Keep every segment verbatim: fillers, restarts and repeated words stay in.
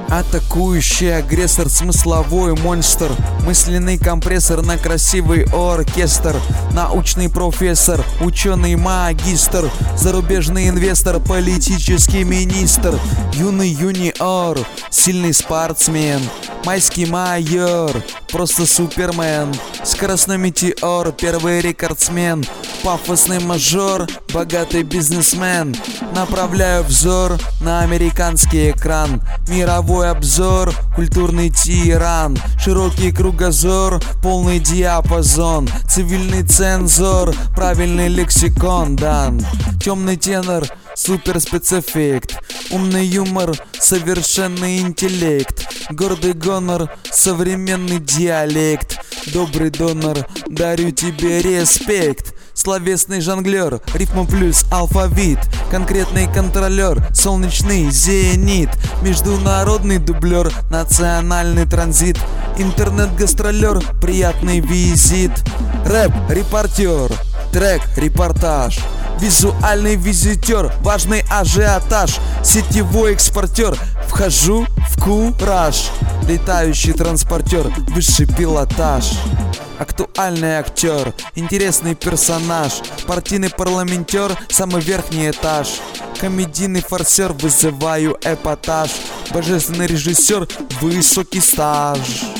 Атакующий агрессор, смысловой монстр, мысленный компрессор на красивый оркестр, научный профессор, ученый магистр, зарубежный инвестор, политический министр, юный юниор, сильный спортсмен, майский майор, просто супермен, скоростной метеор, первый рекордсмен, пафосный мажор, богатый бизнесмен. Направляю взор на американский экран, мировой обзор, культурный тиран, широкий кругозор, полный диапазон, цивильный цензор, правильный лексикон дан, темный тенор, супер спецэффект, умный юмор, совершенный интеллект, гордый гонор, современный диалект, добрый донор, дарю тебе респект. Словесный жонглер, рифма плюс алфавит, конкретный контролер, солнечный зенит, международный дублер, национальный транзит, интернет-гастролер, приятный визит, рэп-репортер, трек-репортаж, визуальный визитер, важный ажиотаж, сетевой экспортер, вхожу в кураж, летающий транспортер, высший пилотаж. Актуальный актер, интересный персонаж, партийный парламентер, самый верхний этаж, комедийный форсер, вызываю эпатаж, божественный режиссер, высокий стаж.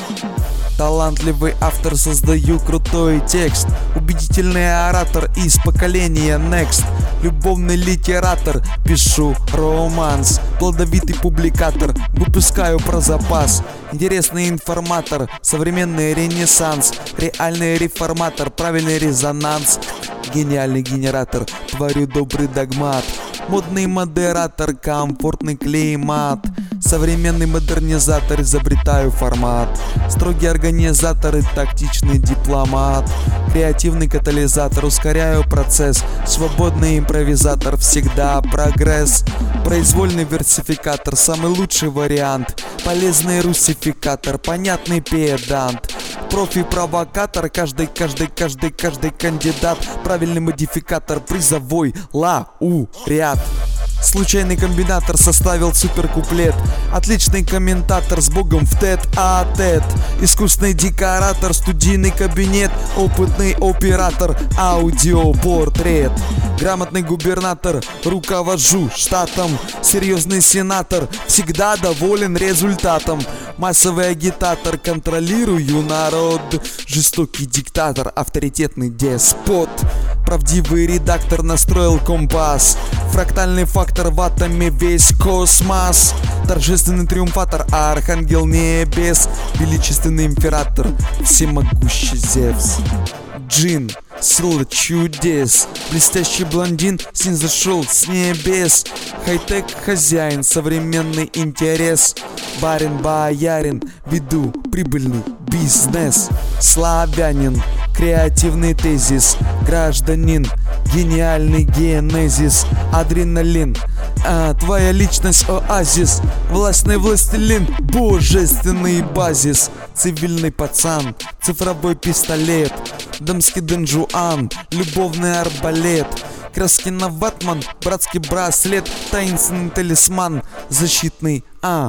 Талантливый автор, создаю крутой текст, убедительный оратор из поколения Next, любовный литератор, пишу романс, плодовитый публикатор, выпускаю про запас, интересный информатор, современный ренессанс, реальный реформатор, правильный резонанс, гениальный генератор, творю добрый догмат, модный модератор, комфортный климат, современный модернизатор, изобретаю формат, строгий организатор и тактичный дипломат, креативный катализатор, ускоряю процесс, свободный импровизатор, всегда прогресс, произвольный версификатор, самый лучший вариант, полезный русификатор, понятный педант, профи-провокатор, каждый, каждый, каждый, каждый кандидат, правильный модификатор, призовой лауреат. Случайный комбинатор составил суперкуплет, отличный комментатор с богом в тет-а-тет, искусный декоратор, студийный кабинет, опытный оператор, аудиопортрет, грамотный губернатор, руковожу штатом, серьезный сенатор, всегда доволен результатом, массовый агитатор, контролирую народ, жестокий диктатор, авторитетный деспот, правдивый редактор, настроил компас, фрактальный фактор, в атоме весь космос, торжественный триумфатор, архангел небес, величественный император, всемогущий Зевс, джин, сила чудес, блестящий блондин снизошел с небес, хай-тек хозяин, современный интерес, барин-боярин, веду прибыльный бизнес, славянин, креативный тезис, гражданин, гениальный генезис, адреналин, а, твоя личность оазис, властный властелин, божественный базис, цивильный пацан, цифровой пистолет, дамский донжуан, любовный арбалет, Краскина ватман, братский браслет, таинственный талисман, защитный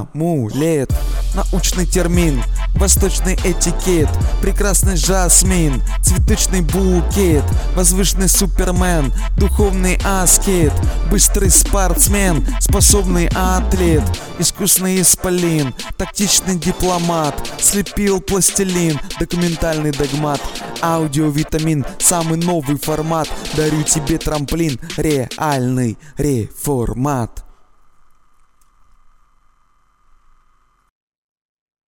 амулет, научный термин, восточный этикет, прекрасный жасмин, цветочный букет, возвышенный супермен, духовный аскет, быстрый спортсмен, способный атлет, искусный исполин, тактичный дипломат, слепил пластилин, документальный догмат, аудиовитамин, самый новый формат, дарю тебе трамплин, реальный реформат.